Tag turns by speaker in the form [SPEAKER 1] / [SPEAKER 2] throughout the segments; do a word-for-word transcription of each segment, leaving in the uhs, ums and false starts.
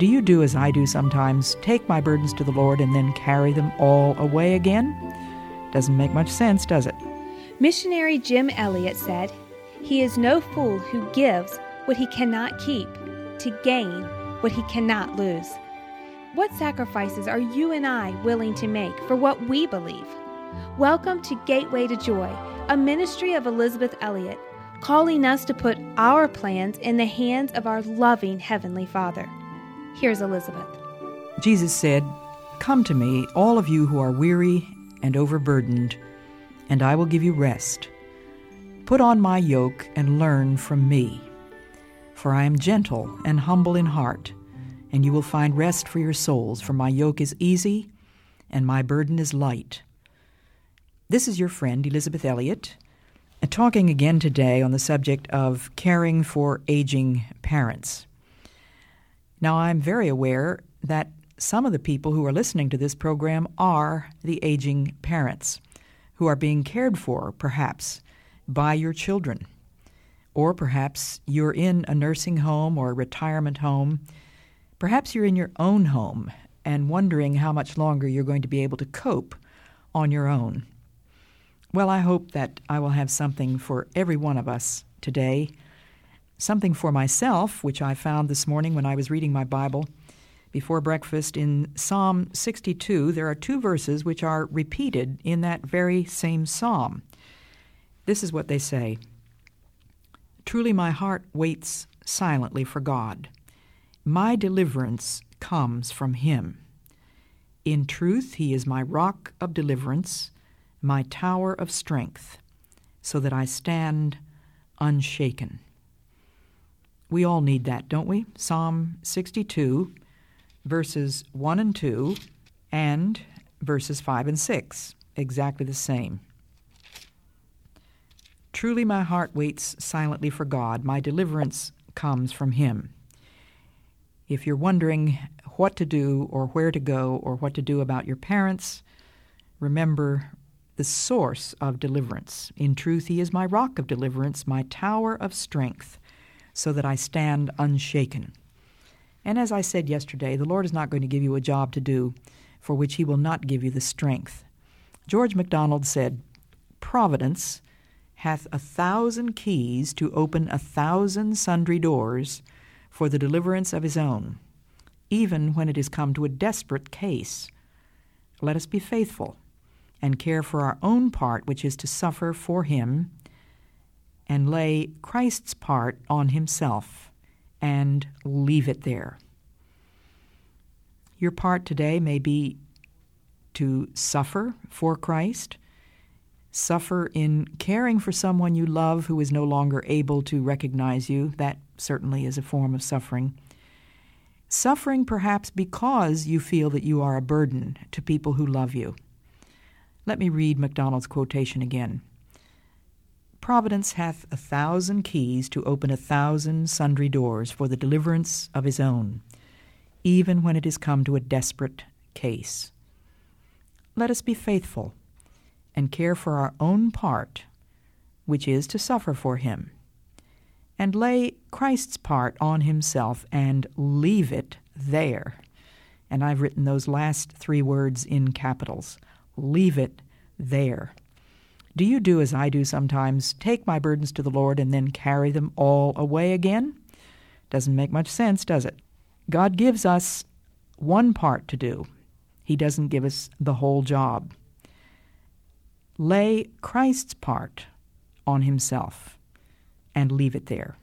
[SPEAKER 1] Do you do as I do sometimes, take my burdens to the Lord and then carry them all away again? Doesn't make much sense, does it?
[SPEAKER 2] Missionary Jim Elliot said, "He is no fool who gives what he cannot keep to gain what he cannot lose." What sacrifices are you and I willing to make for what we believe? Welcome to Gateway to Joy, a ministry of Elisabeth Elliot, calling us to put our plans in the hands of our loving Heavenly Father. Here's Elisabeth.
[SPEAKER 1] Jesus said, "Come to me, all of you who are weary and overburdened, and I will give you rest. Put on my yoke and learn from me, for I am gentle and humble in heart, and you will find rest for your souls, for my yoke is easy and my burden is light." This is your friend, Elisabeth Elliot, talking again today on the subject of caring for aging parents. Now, I'm very aware that some of the people who are listening to this program are the aging parents who are being cared for, perhaps, by your children. Or perhaps you're in a nursing home or a retirement home. Perhaps you're in your own home and wondering how much longer you're going to be able to cope on your own. Well, I hope that I will have something for every one of us today. Something for myself, which I found this morning when I was reading my Bible before breakfast. In Psalm sixty-two, there are two verses which are repeated in that very same psalm. This is what they say: "Truly my heart waits silently for God. My deliverance comes from him. In truth, he is my rock of deliverance, my tower of strength, so that I stand unshaken." We all need that, don't we? Psalm sixty-two, verses one and two, and verses five and six, exactly the same. "Truly my heart waits silently for God. My deliverance comes from him." If you're wondering what to do or where to go or what to do about your parents, remember the source of deliverance. In truth, he is my rock of deliverance, my tower of strength, so that I stand unshaken. And as I said yesterday, the Lord is not going to give you a job to do for which he will not give you the strength. George MacDonald said, "Providence hath a thousand keys to open a thousand sundry doors for the deliverance of his own, even when it is come to a desperate case. Let us be faithful and care for our own part, which is to suffer for him, and lay Christ's part on himself and leave it there." Your part today may be to suffer for Christ, suffer in caring for someone you love who is no longer able to recognize you. That certainly is a form of suffering. Suffering perhaps because you feel that you are a burden to people who love you. Let me read MacDonald's quotation again. "Providence hath a thousand keys to open a thousand sundry doors for the deliverance of his own, even when it is come to a desperate case. Let us be faithful and care for our own part, which is to suffer for him, and lay Christ's part on himself and leave it there." And I've written those last three words in capitals. Leave it there. Do you do as I do sometimes, take my burdens to the Lord and then carry them all away again? Doesn't make much sense, does it? God gives us one part to do. He doesn't give us the whole job. Lay Christ's part on himself and leave it there.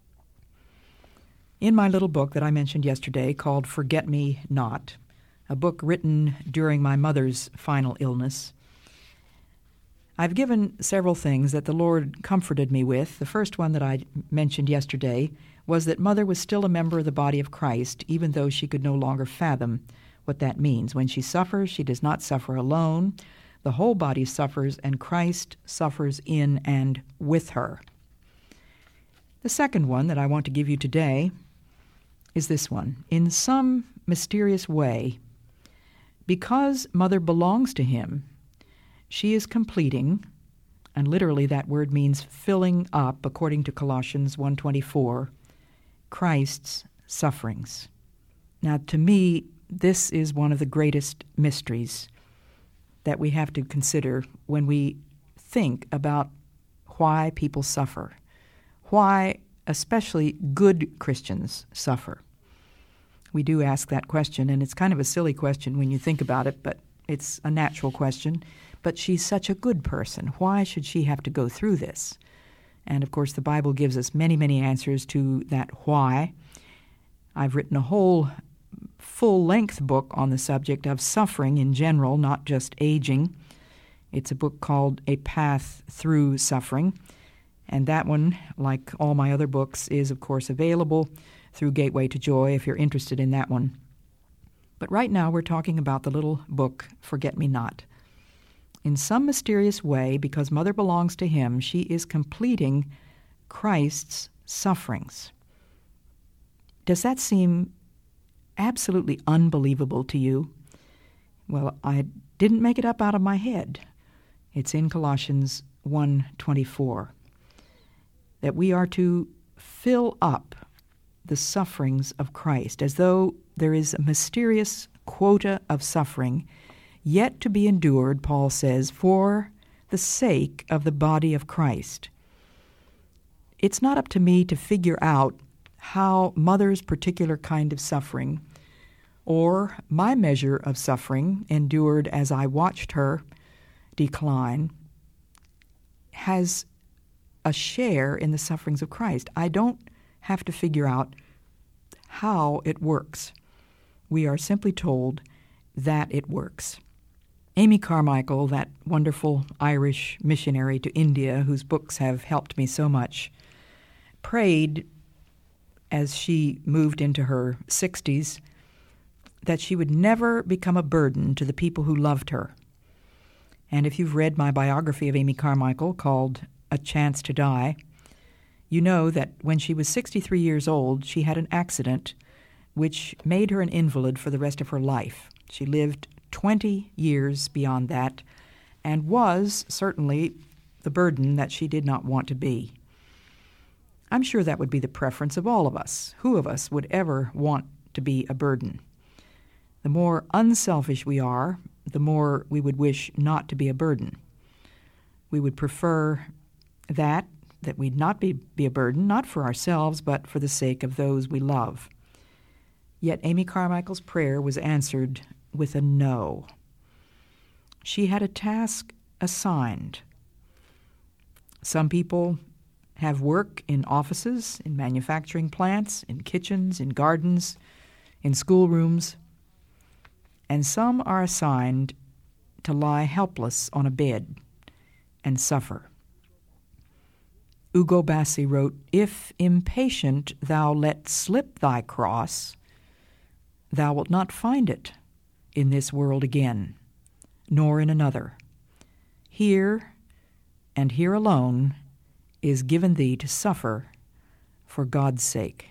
[SPEAKER 1] In my little book that I mentioned yesterday called Forget Me Not, a book written during my mother's final illness, I've given several things that the Lord comforted me with. The first one that I mentioned yesterday was that Mother was still a member of the body of Christ, even though she could no longer fathom what that means. When she suffers, she does not suffer alone. The whole body suffers, and Christ suffers in and with her. The second one that I want to give you today is this one. In some mysterious way, because Mother belongs to him, she is completing, and literally that word means filling up, according to Colossians one twenty-four, Christ's sufferings. Now, to me, this is one of the greatest mysteries that we have to consider when we think about why people suffer, why especially good Christians suffer. We do ask that question, and it's kind of a silly question when you think about it, but it's a natural question. But she's such a good person. Why should she have to go through this? And, of course, the Bible gives us many, many answers to that why. I've written a whole full-length book on the subject of suffering in general, not just aging. It's a book called A Path Through Suffering. And that one, like all my other books, is, of course, available through Gateway to Joy if you're interested in that one. But right now we're talking about the little book, Forget Me Not. In some mysterious way, because Mother belongs to him, she is completing Christ's sufferings. Does that seem absolutely unbelievable to you? Well, I didn't make it up out of my head. It's in Colossians one twenty-four, that we are to fill up the sufferings of Christ, as though there is a mysterious quota of suffering yet to be endured, Paul says, for the sake of the body of Christ. It's not up to me to figure out how Mother's particular kind of suffering, or my measure of suffering endured as I watched her decline, has a share in the sufferings of Christ. I don't have to figure out how it works. We are simply told that it works. Amy Carmichael, that wonderful Irish missionary to India whose books have helped me so much, prayed as she moved into her sixties that she would never become a burden to the people who loved her. And if you've read my biography of Amy Carmichael called A Chance to Die, you know that when she was sixty-three years old, she had an accident which made her an invalid for the rest of her life. She lived twenty years beyond that and was certainly the burden that she did not want to be. I'm sure that would be the preference of all of us. Who of us would ever want to be a burden? The more unselfish we are, the more we would wish not to be a burden. We would prefer that, that we'd not be, be a burden, not for ourselves, but for the sake of those we love. Yet Amy Carmichael's prayer was answered with a no. She had a task assigned. Some people have work in offices, in manufacturing plants, in kitchens, in gardens, in schoolrooms, and some are assigned to lie helpless on a bed and suffer. Ugo Bassi wrote, "If impatient thou let slip thy cross, thou wilt not find it in this world again, nor in another. Here, and here alone, is given thee to suffer for God's sake."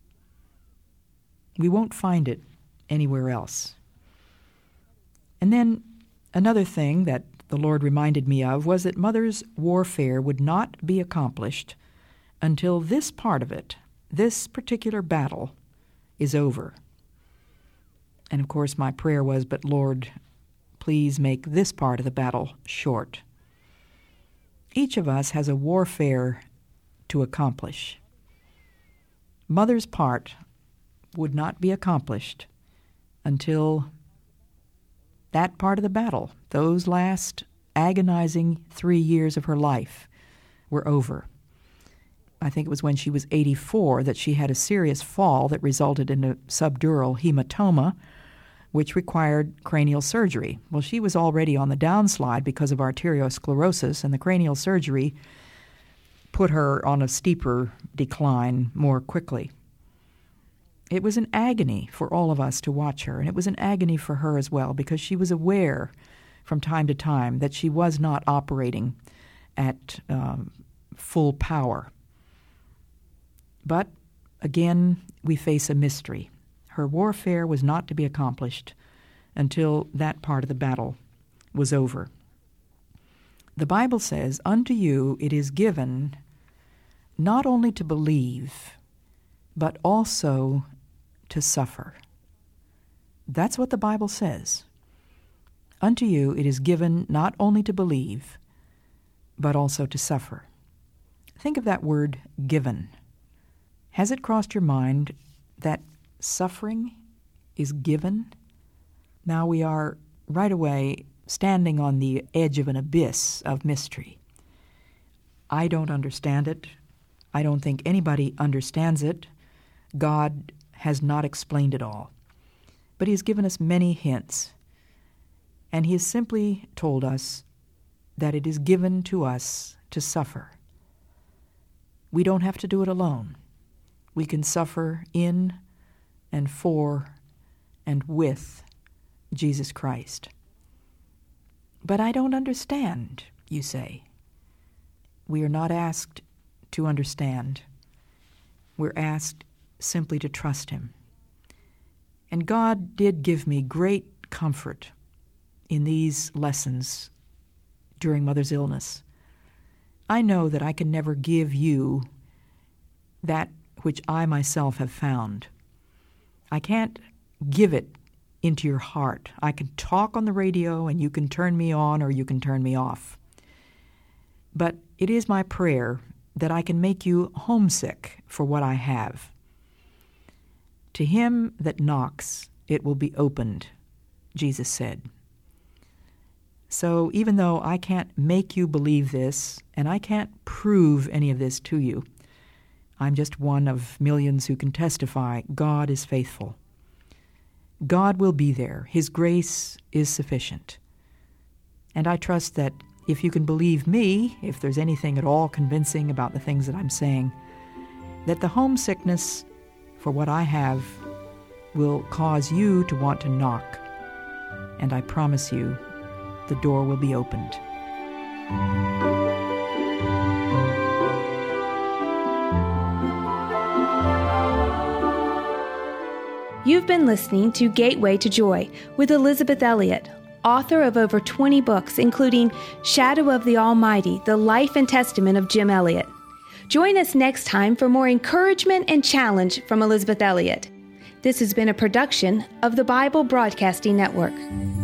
[SPEAKER 1] We won't find it anywhere else. And then another thing that the Lord reminded me of was that Mother's warfare would not be accomplished until this part of it, this particular battle, is over. And of course my prayer was, but Lord, please make this part of the battle short. Each of us has a warfare to accomplish. Mother's part would not be accomplished until that part of the battle, those last agonizing three years of her life, were over. I think it was when she was eighty-four that she had a serious fall that resulted in a subdural hematoma, which required cranial surgery. Well, she was already on the downslide because of arteriosclerosis, and the cranial surgery put her on a steeper decline more quickly. It was an agony for all of us to watch her, and it was an agony for her as well, because she was aware from time to time that she was not operating at um, full power. But again, we face a mystery. Her warfare was not to be accomplished until that part of the battle was over. The Bible says, "Unto you it is given not only to believe, but also to suffer." That's what the Bible says. Unto you it is given not only to believe, but also to suffer. Think of that word, given. Has it crossed your mind that suffering is given? Now we are right away standing on the edge of an abyss of mystery. I don't understand it. I don't think anybody understands it. God has not explained it all. But He has given us many hints. And He has simply told us that it is given to us to suffer. We don't have to do it alone. We can suffer in and for and with Jesus Christ. But I don't understand, you say. We are not asked to understand. We're asked simply to trust Him. And God did give me great comfort in these lessons during Mother's illness. I know that I can never give you that which I myself have found. I can't give it into your heart. I can talk on the radio and you can turn me on or you can turn me off. But it is my prayer that I can make you homesick for what I have. To him that knocks, it will be opened, Jesus said. So even though I can't make you believe this, and I can't prove any of this to you, I'm just one of millions who can testify God is faithful. God will be there. His grace is sufficient. And I trust that if you can believe me, if there's anything at all convincing about the things that I'm saying, that the homesickness for what I have will cause you to want to knock. And I promise you, the door will be opened.
[SPEAKER 2] You've been listening to Gateway to Joy with Elisabeth Elliot, author of over twenty books, including Shadow of the Almighty, The Life and Testament of Jim Elliot. Join us next time for more encouragement and challenge from Elisabeth Elliot. This has been a production of the Bible Broadcasting Network.